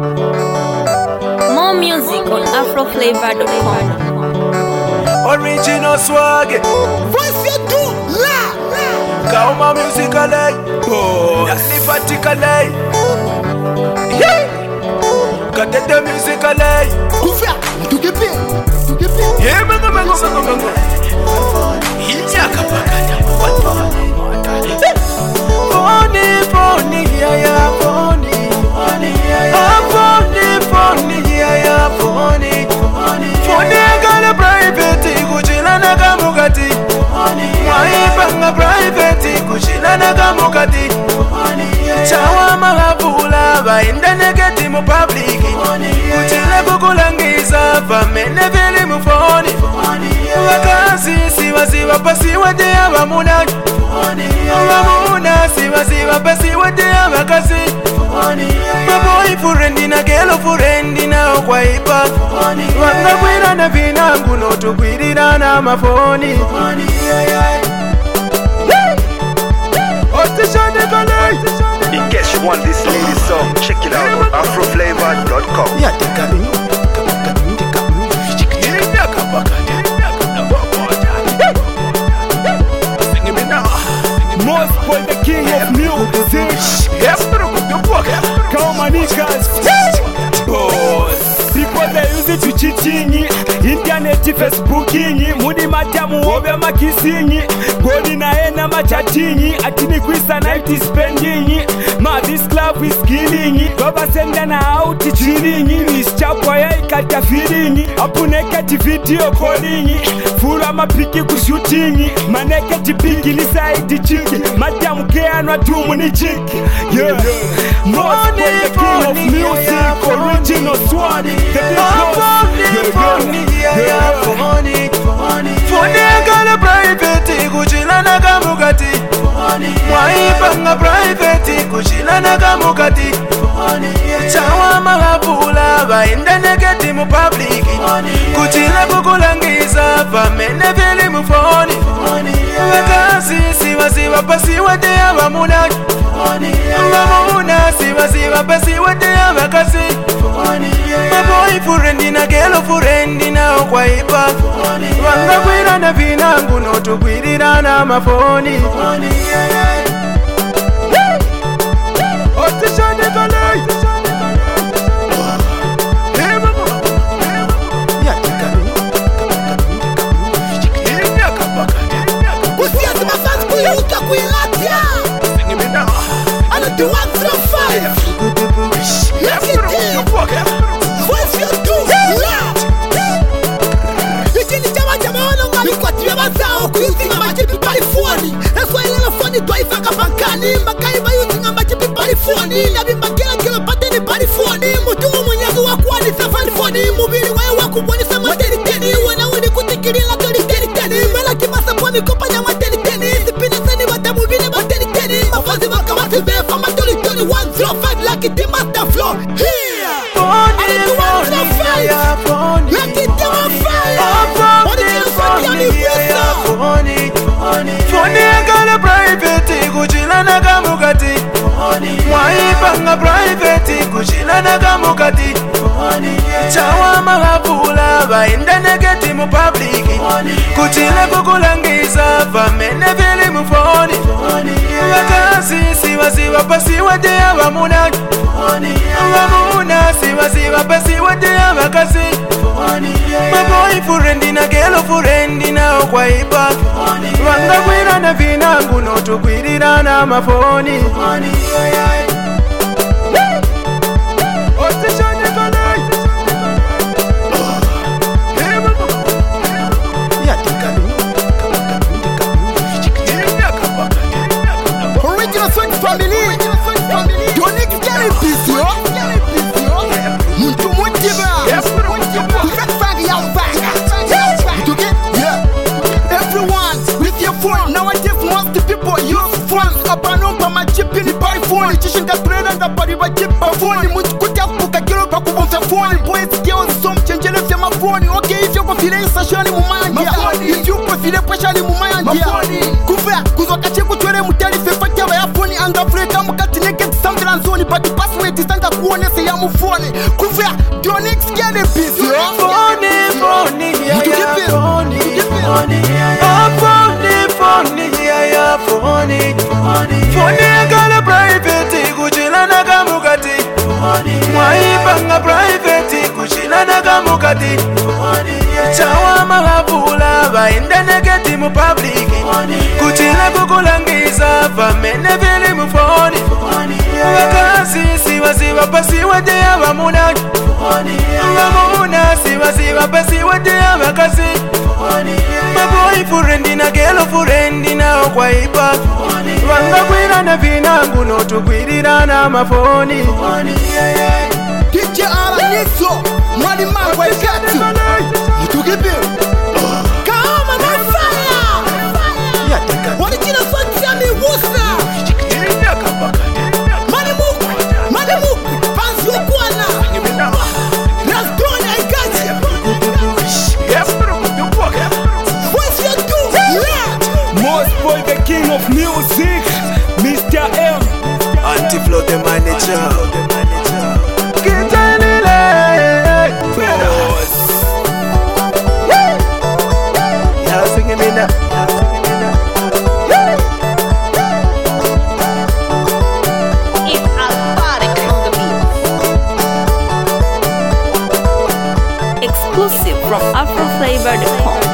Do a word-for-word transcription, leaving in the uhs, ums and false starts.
More music on afro flavor dot com. Original swag. Voice you do la la. Kauma musically. Oh, yalifatically. Yeah. Katete musically. Kufia, tukepe, tukepe. Yeah, mango mango mango mango. Inyaka pakanya. Phony, phony, yeah, yeah, phony, phony, yeah, yeah, phony, phony, yeah, yeah, phony, phony, phony, gala private, kuchila na kamukati, waipanga private, kuchila na kamukati, chawa mahabula, bainda negati mu public, kuchila kukulangiza, famene vili mu phony, wakasi siwa siwa pasi wade abamuna, abamuna siwa siwa pasi wade abakasi, maboy furendi na gelo furendi na okwaipa, wanga kwira na vinangu no tukwirira na mafoni. In case you want this lady's song, check it out on afro flavor dot com. Most boy the king of music. Kauma niggas. People they use it to cheating. Internet, Facebooking. Mudi matamu obe makisingi. Goli na ena machatingi. Atini kwisa night is spending. Ma this club is killing. Baba senda na out chilling. Miss chapwa ya ikata feeling. Apuneka ti video calling. Fura mapiki kushooting. Maneka ti piki ni side chiki. Matamu keanwa tumu ni chiki. Yeah. Most boy the king of music. Original swag. The big boss. Yeah, yeah. Phony gala private, kuchila na kamukati, waipanga private, kuchila na kamukati, chawa mahabula, bainda negati mu public, kuchila kukulangiza, famene vili mu phony, wakasi siwa siwa pasi wade abamuna, abamuna siwa siwa pasi wade abakasi, maboy furendi na gelo furendi na okwaipa, wanga kwira na vinangu no tukwirira na mafoni. Kusia zima fans kuyuka kuilatia. Ana do one through five. Let's get it. Voice you do la. Ikini chama chama wana miko tiwe bazao kuyuzinga machipi palifoni. Eswa ilena foni twaifaka pankani. Makai mayuzinga machipi palifoni. Nabimba kila kila pateni palifoni. Mutungu mwenyazu wakuwani safari foni. Mubili wae wakubwani sama teni teni. Wana uni kutikiri la toni teni teni. Mela kimasa kwa mikopa nyama teni teni. Sipini sani wate mubili ba teni teni. Mafazi waka wasi befa matoli toni one zero five laki di master flow. Here! Phony, phony, yeah, phony. Laki di ma fire! Phony gala private, kuchila na kamukati, waipanga private, kuchila na kamukati, chawa mahabula, bainda negati mu public, kuchila kukulangiza, famene vili mu phony, wakasi siwa siwa pasi wade abamuna, abamuna siwa siwa pasi wade abakasi, maboy furendi na gelo furendi na okwaipa, wanga kwira na vinangu no tukwirira na mafoni. Original Swag family. Don't get busy, yo. Muntu mutiba. Kufak fag ya fag. You get yeah. Everyone with your phone. Nowadays most people use phones. Abanomba machipi ni by phone. Chishinga trailer nda pari ba chip ba phone. Muntu kutia kuka kilo ba kubonza phone. Boys girls some changele vya mafoni. Okay if you go feel sashani mumanja. If you go feel pressure mumanja. Kufa kuzwa kache kuchwele mutali fefa kya ya phone anga Afrika mukati naked sound and zone but password isanga kuonesa ya mufoni kuvya Donix get a piece yo Phony, phony, yeah, yeah, phony, phony, oh, phony, phony, yeah, yeah, phony, phony, gala private, kuchila na kamukati, mwaipanga private, kuchila na kamukati, chawa mahabula, bainda negeti mu public, kuchila kukulangiza, famene vili mu phony, wakasi siwa siwa pasi wade ya wamuna, wamuna siwa siwa pasi wade ya wakasi, maboy furendi na gelo furendi na okwaipa, wanga kwira na vinangu no tukwirira na mafoni. D J Ala Niso Mwali Mangwa Ikatu Mutukipi Kaoma Mafaya Wali jina sonti ya miwusa Mani muku Mani muku Panzi ukwana Rasdoni Aikaji Voice ya tu Most boy the king of music, Mister M. Anti-flow the manager. Yeah, singing me now. It's Alphatic on the beat. Exclusive from Afro Flavor dot com.